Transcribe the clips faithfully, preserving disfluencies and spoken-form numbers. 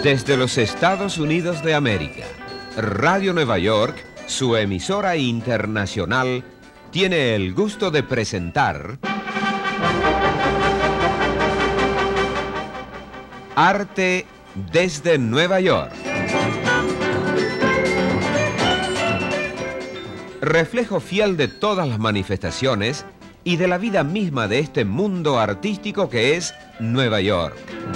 Desde los Estados Unidos de América, Radio Nueva York, su emisora internacional, tiene el gusto de presentar Arte desde Nueva York. Reflejo fiel de todas las manifestaciones y de la vida misma de este mundo artístico que es Nueva York.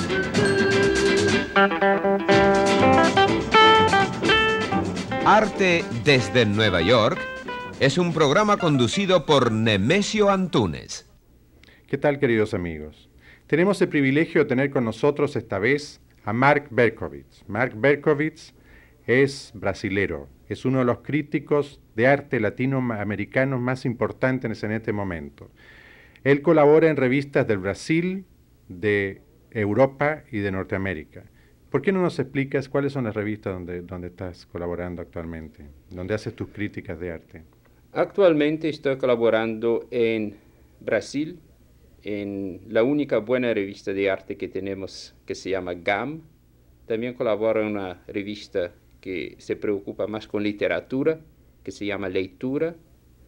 Arte desde Nueva York es un programa conducido por Nemesio Antunes. ¿Qué tal, queridos amigos? Tenemos el privilegio de tener con nosotros esta vez a Mark Berkowitz. Mark Berkowitz es brasilero, es uno de los críticos de arte latinoamericanos más importantes en este momento. Él colabora en revistas del Brasil, de Europa y de Norteamérica. ¿Por qué no nos explicas cuáles son las revistas donde, donde estás colaborando actualmente, donde haces tus críticas de arte? Actualmente estoy colaborando en Brasil, en la única buena revista de arte que tenemos, que se llama G A M. También colaboro en una revista que se preocupa más con literatura, que se llama Leitura.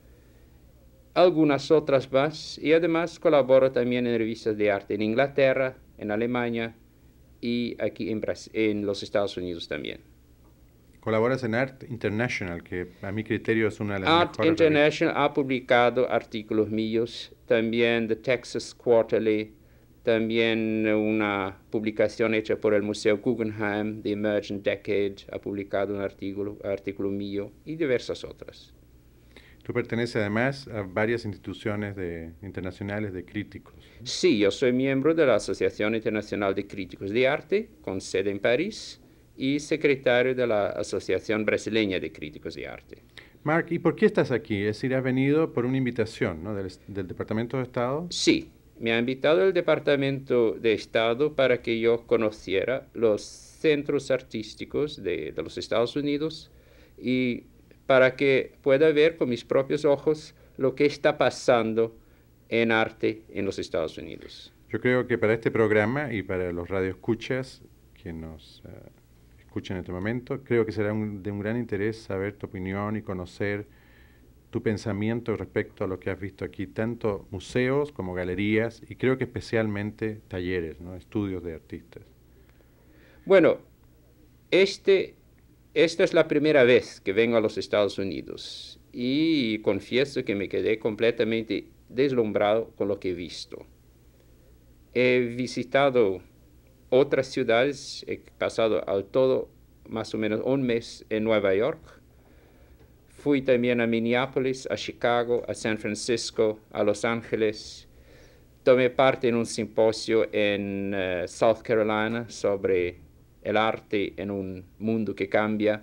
Algunas otras más, y además colaboro también en revistas de arte en Inglaterra, en Alemania y aquí en, Brasil, en los Estados Unidos también. Colaboras en Art International, que a mi criterio es una de las Art mejores International revistas. Ha publicado artículos míos, también The Texas Quarterly, también una publicación hecha por el Museo Guggenheim, The Emergent Decade, ha publicado un artículo, artículo mío y diversas otras. Tú perteneces además a varias instituciones de, internacionales de críticos. Sí, yo soy miembro de la Asociación Internacional de Críticos de Arte, con sede en París, y secretario de la Asociación Brasileña de Críticos de Arte. Mark, ¿y por qué estás aquí? Es decir, has venido por una invitación, ¿no?, del, del Departamento de Estado. Sí, me ha invitado el Departamento de Estado para que yo conociera los centros artísticos de, de los Estados Unidos y para que pueda ver con mis propios ojos lo que está pasando en arte en los Estados Unidos. Yo creo que para este programa y para los radioescuchas que nos uh, escuchan en este momento, creo que será un, de un gran interés saber tu opinión y conocer tu pensamiento respecto a lo que has visto aquí, tanto museos como galerías y creo que especialmente talleres, ¿no?, estudios de artistas. Bueno, este... Esta es la primera vez que vengo a los Estados Unidos y confieso que me quedé completamente deslumbrado con lo que he visto. He visitado otras ciudades, he pasado al todo más o menos un mes en Nueva York. Fui también a Minneapolis, a Chicago, a San Francisco, a Los Ángeles. Tomé parte en un simposio en uh, South Carolina sobre el arte en un mundo que cambia.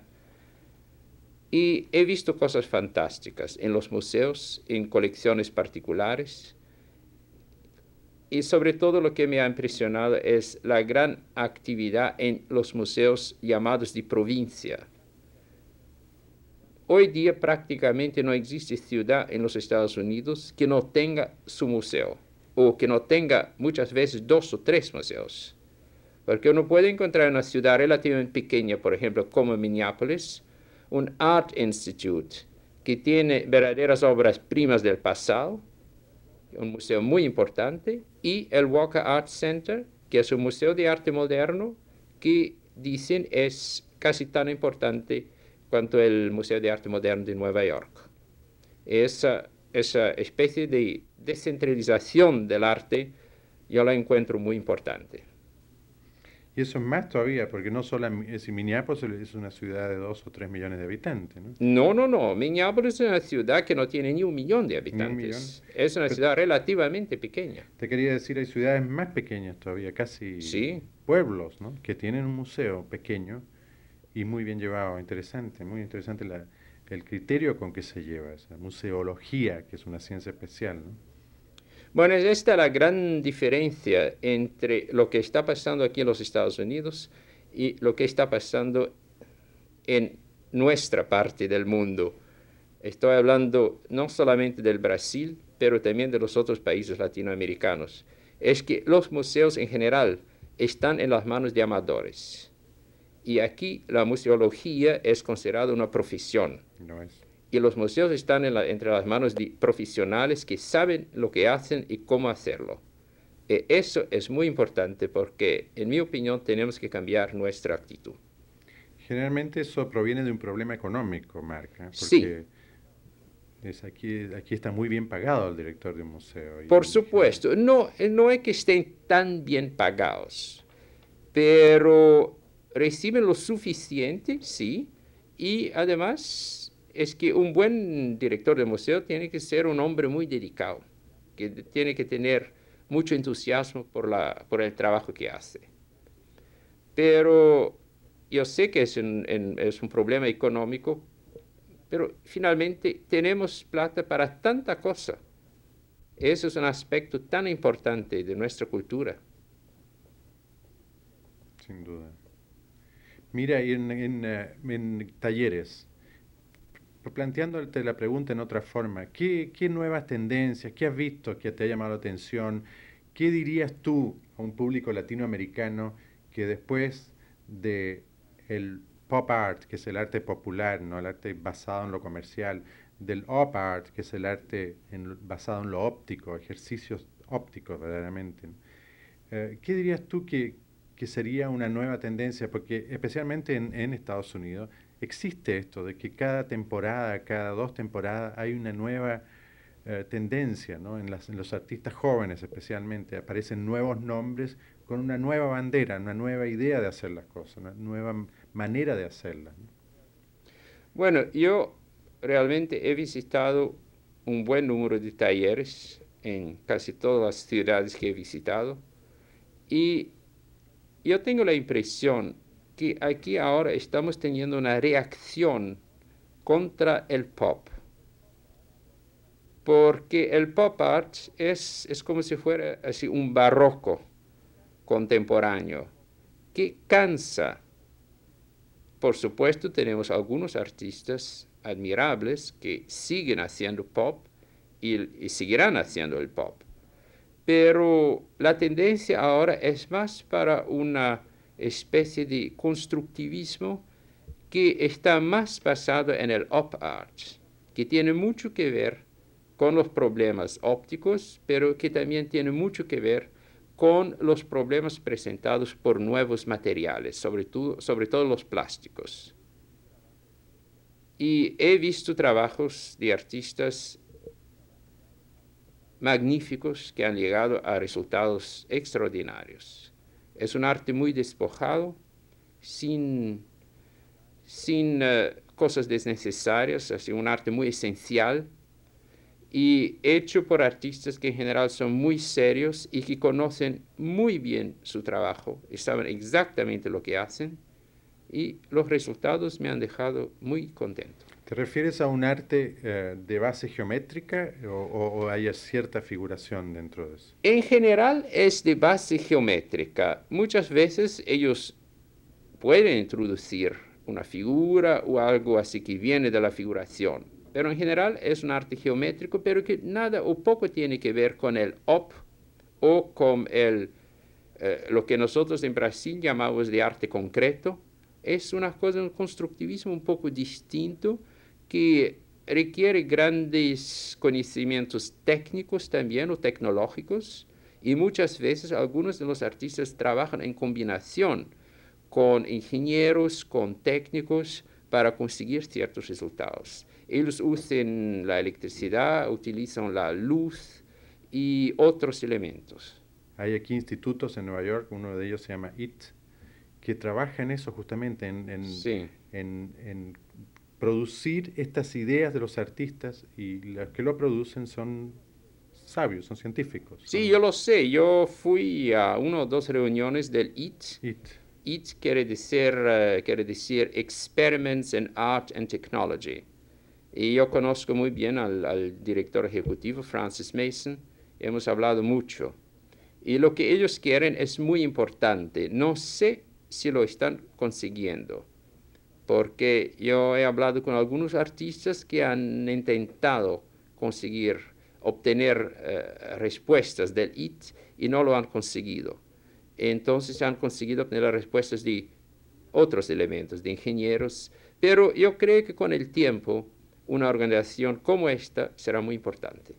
Y he visto cosas fantásticas en los museos, en colecciones particulares. Y sobre todo lo que me ha impresionado es la gran actividad en los museos llamados de provincia. Hoy día prácticamente no existe ciudad en los Estados Unidos que no tenga su museo, o que no tenga muchas veces dos o tres museos. Porque uno puede encontrar en una ciudad relativamente pequeña, por ejemplo, como Minneapolis, un Art Institute que tiene verdaderas obras primas del pasado, un museo muy importante, y el Walker Art Center, que es un museo de arte moderno que dicen es casi tan importante cuanto el Museo de Arte Moderno de Nueva York. Esa, esa especie de descentralización del arte yo la encuentro muy importante. Y eso es más todavía, porque no solo es Minneapolis es una ciudad de dos o tres millones de habitantes, ¿no? No, no, no. Minneapolis es una ciudad que no tiene ni un millón de habitantes. Ni un millón. Es una Pero ciudad relativamente pequeña. Te quería decir, hay ciudades más pequeñas todavía, casi sí. pueblos, ¿no?, que tienen un museo pequeño y muy bien llevado. Interesante, muy interesante la, el criterio con que se lleva esa museología, que es una ciencia especial, ¿no? Bueno, esta es la gran diferencia entre lo que está pasando aquí en los Estados Unidos y lo que está pasando en nuestra parte del mundo. Estoy hablando no solamente del Brasil, pero también de los otros países latinoamericanos. Es que los museos en general están en las manos de amadores. Y aquí la museología es considerada una profesión. No es. Y los museos están en la, entre las manos de profesionales que saben lo que hacen y cómo hacerlo. E eso es muy importante porque, en mi opinión, tenemos que cambiar nuestra actitud. Generalmente eso proviene de un problema económico, Marc, ¿eh? Porque Sí. es aquí, aquí está muy bien pagado el director de un museo. y- Por supuesto, no, no es que estén tan bien pagados, pero reciben lo suficiente, sí, y además es que un buen director de museo tiene que ser un hombre muy dedicado, que tiene que tener mucho entusiasmo por, la, por el trabajo que hace. Pero yo sé que es un, en- es un problema económico, pero finalmente tenemos plata para tanta cosa. Eso es un aspecto tan importante de nuestra cultura. Sin duda. Mira, y en, en, eh, en talleres, planteándote la pregunta en otra forma, ¿qué, qué nuevas tendencias, qué has visto que te ha llamado la atención? ¿Qué dirías tú a un público latinoamericano que después de el pop art, que es el arte popular, no el arte basado en lo comercial, del op art, que es el arte en, basado en lo óptico, ejercicios ópticos verdaderamente, ¿no? Eh, ¿qué dirías tú que, que sería una nueva tendencia? Porque especialmente en, en Estados Unidos existe esto de que cada temporada, cada dos temporadas hay una nueva eh, tendencia, ¿no? En, las, en los artistas jóvenes especialmente aparecen nuevos nombres con una nueva bandera, una nueva idea de hacer las cosas, una nueva m- manera de hacerlas, ¿no? Bueno, yo realmente he visitado un buen número de talleres en casi todas las ciudades que he visitado y yo tengo la impresión que aquí ahora estamos teniendo una reacción contra el pop, porque el pop art es, es como si fuera así un barroco contemporáneo que cansa. Por supuesto, tenemos algunos artistas admirables que siguen haciendo pop y, y seguirán haciendo el pop. Pero la tendencia ahora es más para una especie de constructivismo que está más basado en el op art, que tiene mucho que ver con los problemas ópticos, pero que también tiene mucho que ver con los problemas presentados por nuevos materiales, sobre todo, sobre todo los plásticos. Y he visto trabajos de artistas magníficos que han llegado a resultados extraordinarios. Es un arte muy despojado, sin, sin uh, cosas desnecesarias, así un arte muy esencial y hecho por artistas que en general son muy serios y que conocen muy bien su trabajo y saben exactamente lo que hacen y los resultados me han dejado muy contento. ¿Te refieres a un arte eh, de base geométrica o, o, o hay cierta figuración dentro de eso? En general es de base geométrica. Muchas veces ellos pueden introducir una figura o algo así que viene de la figuración, pero en general es un arte geométrico, pero que nada o poco tiene que ver con el op o con el, eh, lo que nosotros en Brasil llamamos de arte concreto. Es una cosa, un constructivismo un poco distinto que requiere grandes conocimientos técnicos también o tecnológicos y muchas veces algunos de los artistas trabajan en combinación con ingenieros, con técnicos para conseguir ciertos resultados. Ellos usan la electricidad, utilizan la luz y otros elementos. Hay aquí institutos en Nueva York, uno de ellos se llama I T, que trabaja en eso justamente, en, en, Sí. en, en producir estas ideas de los artistas y los que lo producen son sabios, son científicos. Sí, son yo lo sé. Yo fui a una o dos reuniones del I T. I T. I T quiere decir, uh, quiere decir Experiments in Art and Technology. Y yo conozco muy bien al, al director ejecutivo, Francis Mason. Hemos hablado mucho. Y lo que ellos quieren es muy importante. No sé si lo están consiguiendo, porque yo he hablado con algunos artistas que han intentado conseguir, obtener uh, respuestas del I T y no lo han conseguido. Entonces han conseguido obtener las respuestas de otros elementos de ingenieros, pero yo creo que con el tiempo una organización como esta será muy importante.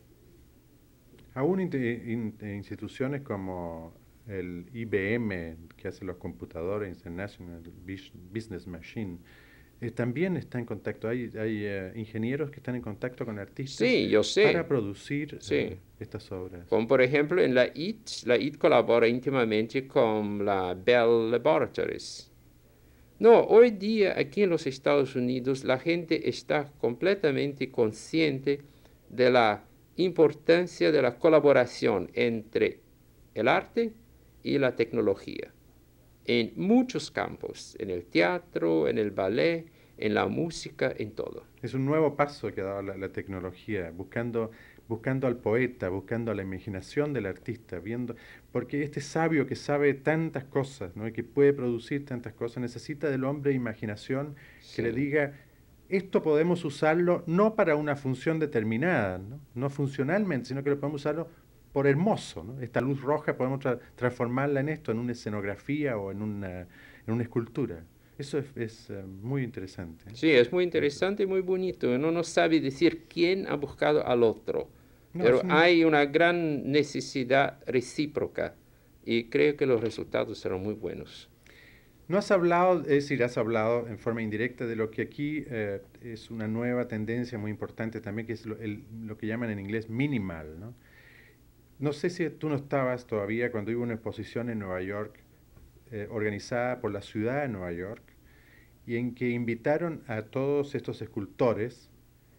Aún in- in- instituciones como el I B M, que hace los computadores, International Business Machine, eh, también está en contacto. Hay, hay eh, ingenieros que están en contacto con artistas Sí, yo sé. para producir Sí. eh, estas obras. Como por ejemplo en la I T, la I T colabora íntimamente con la Bell Laboratories. No, hoy día aquí en los Estados Unidos la gente está completamente consciente de la importancia de la colaboración entre el arte y la tecnología. En muchos campos, en el teatro, en el ballet, en la música, en todo. Es un nuevo paso que ha dado la, la tecnología, buscando, buscando al poeta, buscando a la imaginación del artista, viendo, porque este sabio que sabe tantas cosas, ¿no? Y que puede producir tantas cosas, necesita del hombre imaginación que Sí. le diga, esto podemos usarlo no para una función determinada, no, no funcionalmente, sino que lo podemos usarlo por hermoso, ¿no? Esta luz roja podemos tra transformarla en esto, en una escenografía o en una, en una escultura. Eso es, es uh, muy interesante. Sí, es muy interesante y muy bonito. Uno no sabe decir quién ha buscado al otro, No, pero es un- hay una gran necesidad recíproca y creo que los resultados serán muy buenos. No has hablado, es decir, has hablado en forma indirecta de lo que aquí eh, es una nueva tendencia muy importante también, que es lo, el- lo que llaman en inglés minimal, ¿no? No sé si tú no estabas todavía cuando hubo una exposición en Nueva York, eh, organizada por la ciudad de Nueva York, y en que invitaron a todos estos escultores,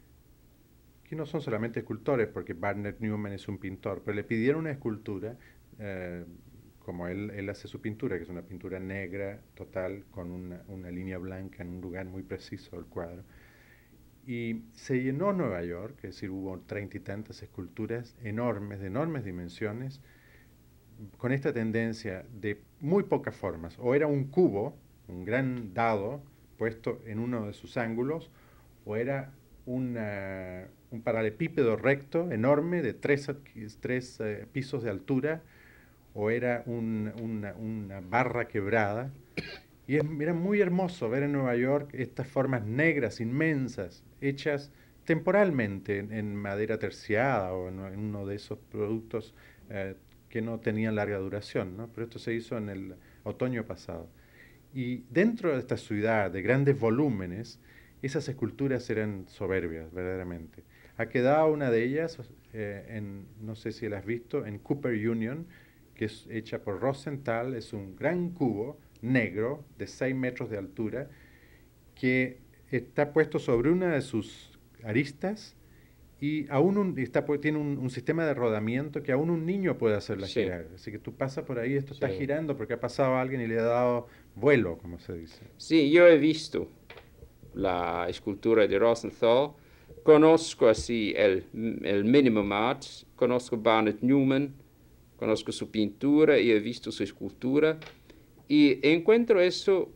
que no son solamente escultores, porque Barnett Newman es un pintor, pero le pidieron una escultura, eh, como él, él hace su pintura, que es una pintura negra total, con una, una línea blanca en un lugar muy preciso del cuadro. Y se llenó Nueva York, es decir, hubo treinta y tantas esculturas enormes, de enormes dimensiones, con esta tendencia de muy pocas formas. O era un cubo, un gran dado puesto en uno de sus ángulos, o era una, un paralelepípedo recto enorme de tres, tres eh, pisos de altura, o era un, una, una barra quebrada. Y es, era muy hermoso ver en Nueva York estas formas negras, inmensas, hechas temporalmente en, en madera terciada o en, en uno de esos productos eh, que no tenían larga duración, ¿no? Pero esto se hizo en el otoño pasado. Y dentro de esta ciudad de grandes volúmenes, esas esculturas eran soberbias, verdaderamente. Ha quedado una de ellas, eh, en, no sé si la has visto, en Cooper Union, que es hecha por Rosenthal, es un gran cubo negro de seis metros de altura, que está puesto sobre una de sus aristas y aún un, está, tiene un, un sistema de rodamiento que aún un niño puede hacerla Sí. girar. Así que tú pasas por ahí, esto Sí. está girando porque ha pasado alguien y le ha dado vuelo, como se dice. Sí, yo he visto la escultura de Rosenthal, conozco así el, el Minimum Art, conozco Barnett Newman, conozco su pintura y he visto su escultura y encuentro eso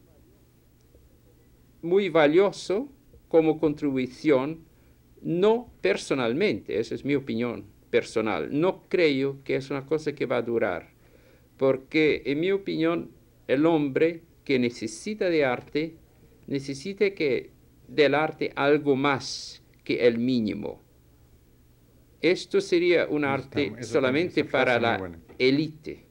muy valioso como contribución, no personalmente, esa es mi opinión personal, no creo que es una cosa que va a durar, porque en mi opinión el hombre que necesita de arte, necesita que del arte algo más que el mínimo. Esto sería un Eso arte está- eso solamente también, esa frase para es muy la buena. élite.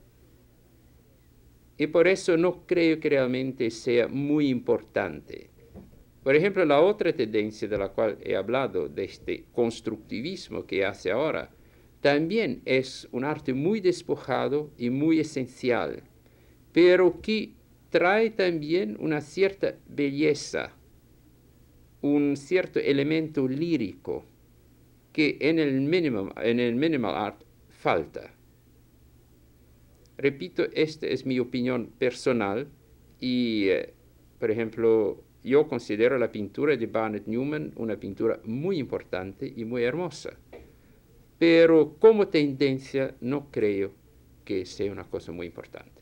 Y por eso no creo que realmente sea muy importante. Por ejemplo, la otra tendencia de la cual he hablado, de este constructivismo que hace ahora, también es un arte muy despojado y muy esencial, pero que trae también una cierta belleza, un cierto elemento lírico que en el minimal, en el minimal art falta. Repito, esta es mi opinión personal y, eh, por ejemplo, yo considero la pintura de Barnett Newman una pintura muy importante y muy hermosa, pero como tendencia no creo que sea una cosa muy importante.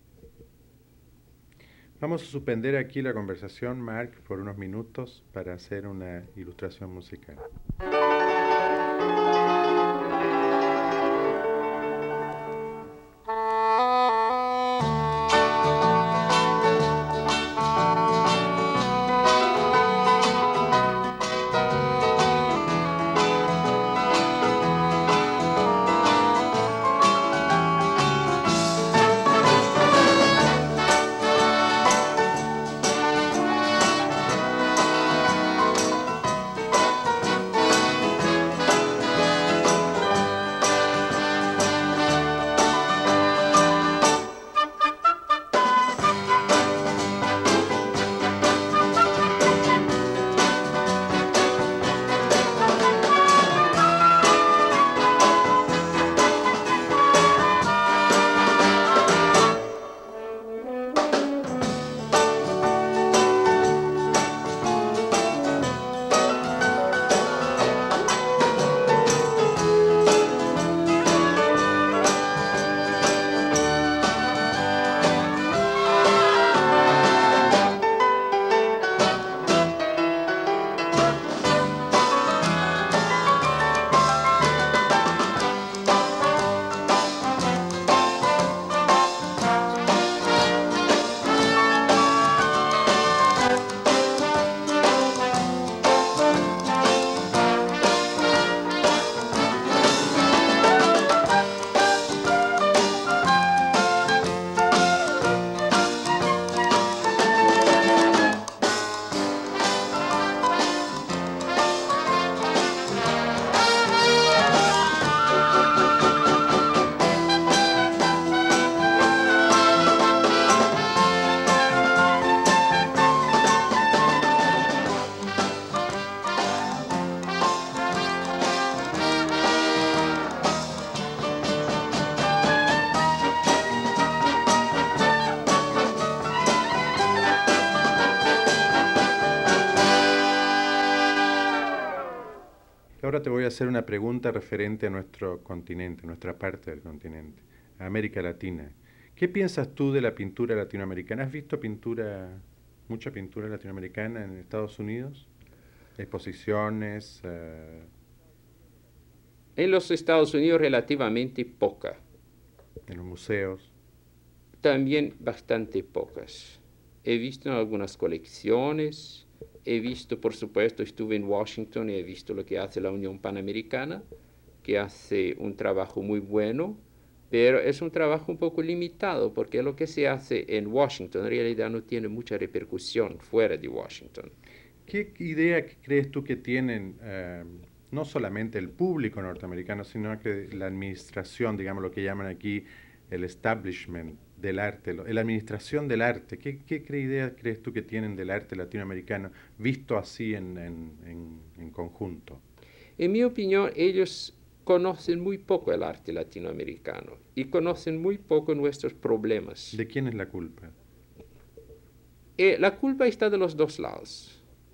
Vamos a suspender aquí la conversación, Mark, por unos minutos para hacer una ilustración musical. ahora te voy a hacer una pregunta referente a nuestro continente, nuestra parte del continente, a América Latina. ¿Qué piensas tú de la pintura latinoamericana? ¿Has visto pintura, mucha pintura latinoamericana en Estados Unidos? Exposiciones. Uh... En los Estados Unidos relativamente poca. En los museos. También bastante pocas. He visto en algunas colecciones, he visto, por supuesto, estuve en Washington y he visto lo que hace la Unión Panamericana, que hace un trabajo muy bueno, pero es un trabajo un poco limitado, porque lo que se hace en Washington en realidad no tiene mucha repercusión fuera de Washington. ¿Qué idea crees tú que tienen eh, no solamente el público norteamericano, sino que la administración, digamos lo que llaman aquí el establishment del arte, la administración del arte? ¿Qué, qué idea crees tú que tienen del arte latinoamericano visto así en, en, en, en conjunto? En mi opinión, ellos conocen muy poco el arte latinoamericano y conocen muy poco nuestros problemas. ¿De quién es la culpa? Eh, la culpa está de los dos lados.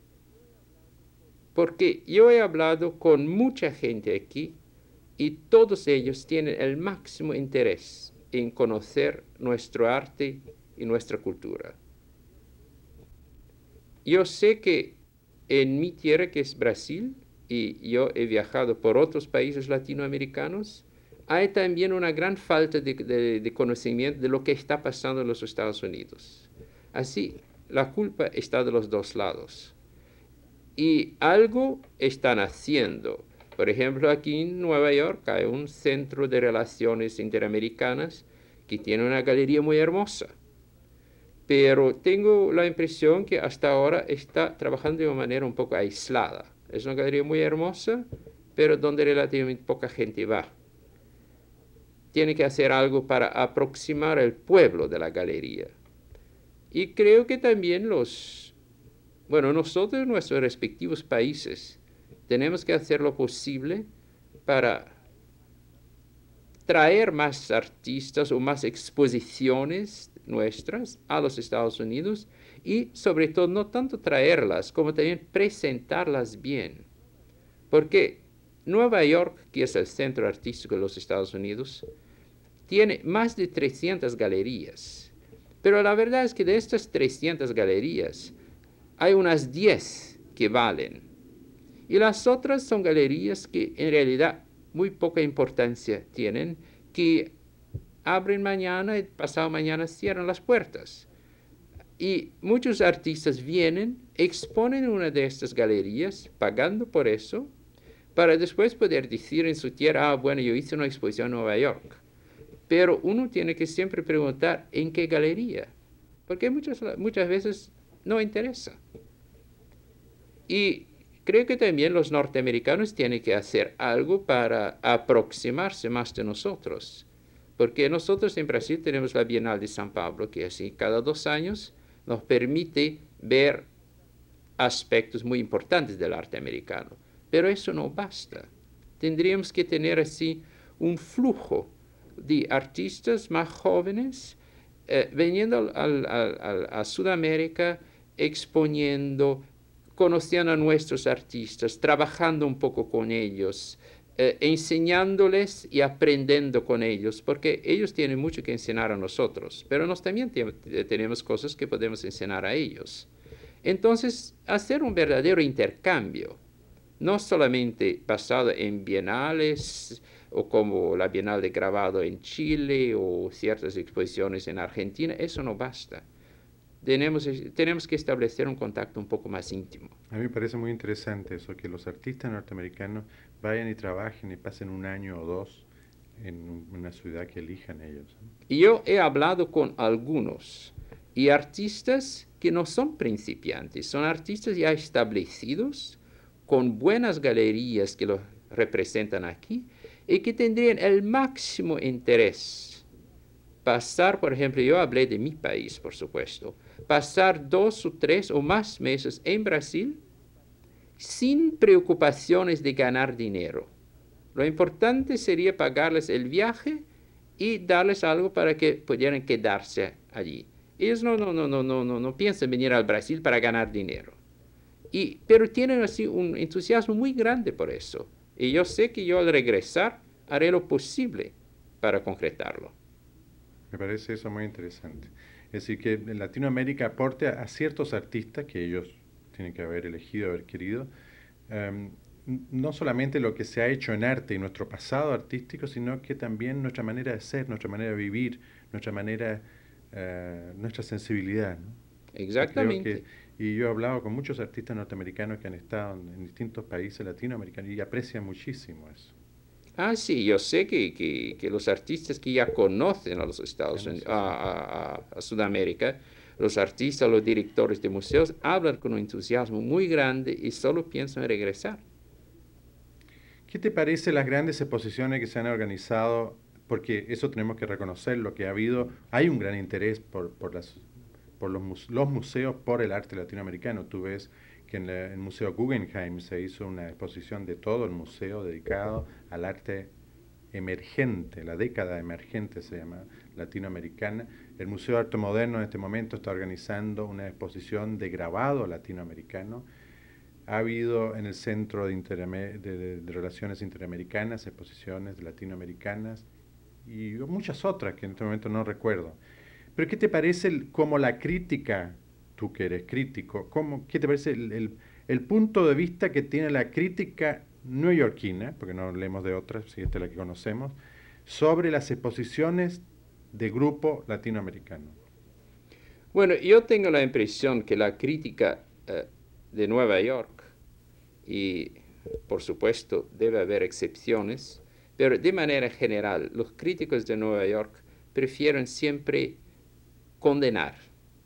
Porque yo he hablado con mucha gente aquí y todos ellos tienen el máximo interés en conocer nuestro arte y nuestra cultura. Yo sé que en mi tierra, que es Brasil, y yo he viajado por otros países latinoamericanos, hay también una gran falta de, de, de conocimiento de lo que está pasando en los Estados Unidos. Así, la culpa está de los dos lados. Y algo están haciendo. Por ejemplo, aquí en Nueva York hay un centro de relaciones interamericanas que tiene una galería muy hermosa. Pero tengo la impresión que hasta ahora está trabajando de una manera un poco aislada. Es una galería muy hermosa, pero donde relativamente poca gente va. Tiene que hacer algo para aproximar el pueblo de la galería. Y creo que también los, bueno, nosotros en nuestros respectivos países tenemos que hacer lo posible para traer más artistas o más exposiciones nuestras a los Estados Unidos y sobre todo no tanto traerlas como también presentarlas bien. Porque Nueva York, que es el centro artístico de los Estados Unidos, tiene más de trescientas galerías. Pero la verdad es que de estas trescientas galerías hay unas diez que valen. Y las otras son galerías que en realidad muy poca importancia tienen, que abren mañana y pasado mañana cierran las puertas. Y muchos artistas vienen, exponen en una de estas galerías, pagando por eso, para después poder decir en su tierra, ah, bueno, yo hice una exposición en Nueva York. Pero uno tiene que siempre preguntar, ¿en qué galería? Porque muchas, muchas veces no interesa. Y creo que también los norteamericanos tienen que hacer algo para aproximarse más de nosotros. Porque nosotros en Brasil tenemos la Bienal de San Pablo, que así cada dos años nos permite ver aspectos muy importantes del arte americano. Pero eso no basta. Tendríamos que tener así un flujo de artistas más jóvenes eh, viniendo al, al, al, a Sudamérica, exponiendo, conociendo a nuestros artistas, trabajando un poco con ellos, eh, enseñándoles y aprendiendo con ellos, porque ellos tienen mucho que enseñar a nosotros, pero nosotros también tenemos cosas que podemos enseñar a ellos. Entonces, hacer un verdadero intercambio, no solamente basado en bienales, o como la Bienal de Grabado en Chile, o ciertas exposiciones en Argentina, eso no basta. Tenemos, tenemos que establecer un contacto un poco más íntimo. A mí me parece muy interesante eso, que los artistas norteamericanos vayan y trabajen y pasen un año o dos en una ciudad que elijan ellos. Y yo he hablado con algunos, y artistas que no son principiantes, son artistas ya establecidos, con buenas galerías que los representan aquí, y que tendrían el máximo interés. Pasar, por ejemplo, yo hablé de mi país, por supuesto, pasar dos o tres o más meses en Brasil sin preocupaciones de ganar dinero. Lo importante sería pagarles el viaje y darles algo para que pudieran quedarse allí. Ellos no, no, no, no, no, no, no piensan venir al Brasil para ganar dinero. Y, pero tienen así un entusiasmo muy grande por eso. Y yo sé que yo al regresar haré lo posible para concretarlo. Me parece eso muy interesante. Es decir, que en Latinoamérica aporte a, a ciertos artistas que ellos tienen que haber elegido, haber querido, um, no solamente lo que se ha hecho en arte y nuestro pasado artístico, sino que también nuestra manera de ser, nuestra manera de vivir, nuestra manera, uh, nuestra sensibilidad, ¿no? Exactamente. Que, y yo he hablado con muchos artistas norteamericanos que han estado en, en distintos países latinoamericanos y aprecian muchísimo eso. Ah, sí, yo sé que, que, que los artistas que ya conocen a los Estados Unidos, a, a, a Sudamérica, los artistas, los directores de museos, hablan con un entusiasmo muy grande y solo piensan en regresar. ¿Qué te parece las grandes exposiciones que se han organizado? Porque eso tenemos que reconocer, lo que ha habido, hay un gran interés por, por, las, por los, los museos, por el arte latinoamericano. Tú ves que en la, el Museo Guggenheim se hizo una exposición de todo el museo dedicado al arte emergente, la década emergente se llama, latinoamericana. El Museo de Arte Moderno en este momento está organizando una exposición de grabado latinoamericano. Ha habido en el Centro de, de, de, de Relaciones Interamericanas exposiciones latinoamericanas y muchas otras que en este momento no recuerdo. Pero ¿qué te parece el, como la crítica, tú que eres crítico, ¿cómo, qué te parece el, el, el punto de vista que tiene la crítica neoyorquina, porque no hablemos de otras, si esta es la que conocemos, sobre las exposiciones de grupo latinoamericano? Bueno, yo tengo la impresión que la crítica eh, de Nueva York, y por supuesto debe haber excepciones, pero de manera general, los críticos de Nueva York prefieren siempre condenar.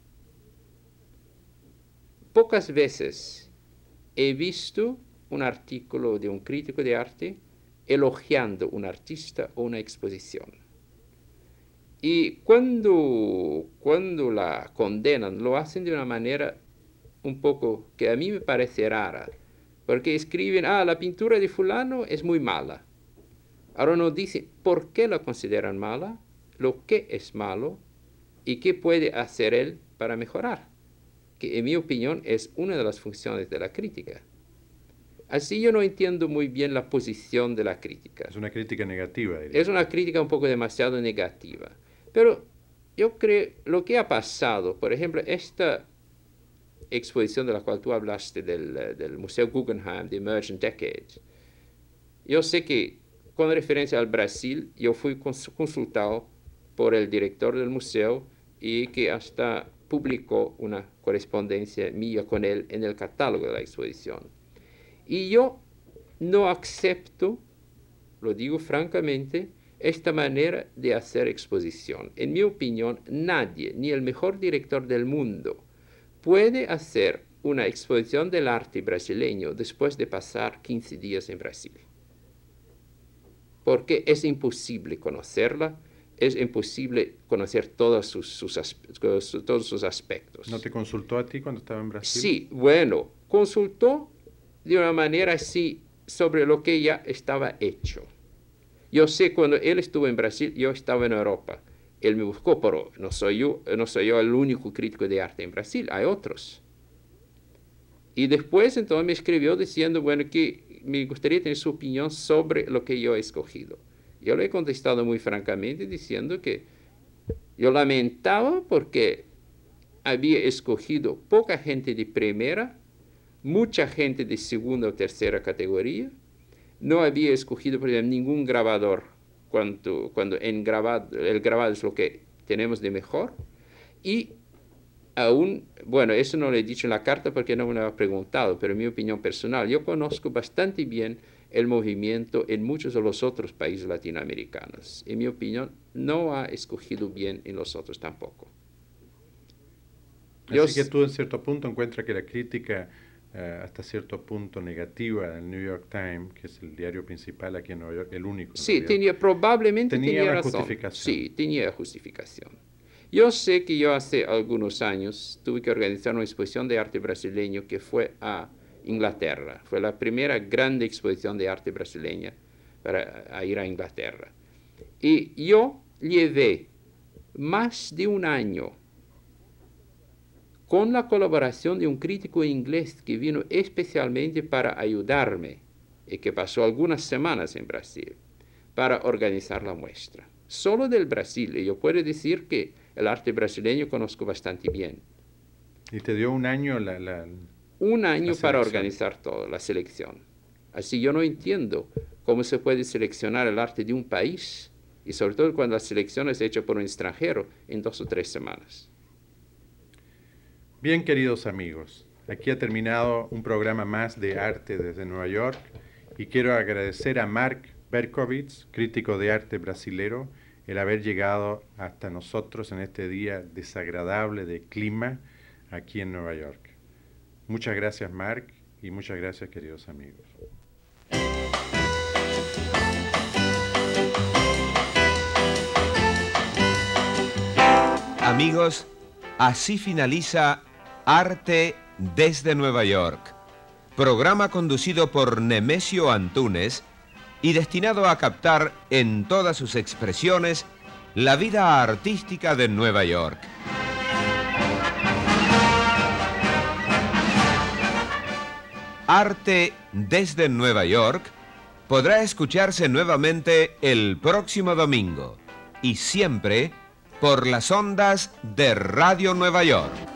Pocas veces he visto un artículo de un crítico de arte elogiando un artista o una exposición. Y cuando, cuando la condenan, lo hacen de una manera un poco que a mí me parece rara, porque escriben, ah, la pintura de fulano es muy mala. Ahora nos dicen por qué la consideran mala, lo que es malo y qué puede hacer él para mejorar, que en mi opinión es una de las funciones de la crítica. Así yo no entiendo muy bien la posición de la crítica. Es una crítica negativa, diría. Es una crítica un poco demasiado negativa. Pero yo creo, lo que ha pasado, por ejemplo, esta exposición de la cual tú hablaste del, del Museo Guggenheim, de Emergent Decades, yo sé que con referencia al Brasil, yo fui consultado por el director del museo y que hasta publicó una correspondencia mía con él en el catálogo de la exposición. Y yo no acepto, lo digo francamente, esta manera de hacer exposición. En mi opinión, nadie, ni el mejor director del mundo, puede hacer una exposición del arte brasileño después de pasar quince días en Brasil. Porque es imposible conocerla, es imposible conocer todos sus, sus, todos sus aspectos. ¿No te consultó a ti cuando estaba en Brasil? Sí, bueno, consultó de una manera así sobre lo que ya estaba hecho. Yo sé cuando él estuvo en Brasil, yo estaba en Europa. Él me buscó, pero no soy yo, no soy yo el único crítico de arte en Brasil, hay otros. Y después entonces me escribió diciendo, bueno, que me gustaría tener su opinión sobre lo que yo he escogido. Yo le he contestado muy francamente diciendo que yo lamentaba porque había escogido poca gente de primera, mucha gente de segunda o tercera categoría. No había escogido, por ejemplo, ningún grabador cuando, cuando en grabado, el grabado es lo que tenemos de mejor. Y aún, bueno, eso no lo he dicho en la carta porque no me lo ha preguntado, pero en mi opinión personal, yo conozco bastante bien el movimiento en muchos de los otros países latinoamericanos. En mi opinión, no ha escogido bien en los otros tampoco. Así yo, que tú en cierto punto encuentras que la crítica uh, hasta cierto punto negativa del New York Times, que es el diario principal aquí en Nueva York, el único. Sí, tenía, probablemente tenía, tenía una razón. Justificación. Sí, tenía justificación. Yo sé que yo hace algunos años tuve que organizar una exposición de arte brasileño que fue a Inglaterra. Fue la primera grande exposición de arte brasileña para a ir a Inglaterra. Y yo llevé más de un año con la colaboración de un crítico inglés que vino especialmente para ayudarme y que pasó algunas semanas en Brasil para organizar la muestra. Solo del Brasil, y yo puedo decir que el arte brasileño conozco bastante bien. ¿Y te dio un año la, la Un año la para selección? organizar todo, la selección. Así yo no entiendo cómo se puede seleccionar el arte de un país, y sobre todo cuando la selección es hecha por un extranjero, en dos o tres semanas. Bien, queridos amigos, aquí ha terminado un programa más de Arte desde Nueva York y quiero agradecer a Mark Berkowitz, crítico de arte brasilero, el haber llegado hasta nosotros en este día desagradable de clima aquí en Nueva York. Muchas gracias, Mark, y muchas gracias, queridos amigos. Amigos, así finaliza Arte desde Nueva York, programa conducido por Nemesio Antúnez y destinado a captar en todas sus expresiones la vida artística de Nueva York. Arte desde Nueva York podrá escucharse nuevamente el próximo domingo y siempre por las ondas de Radio Nueva York.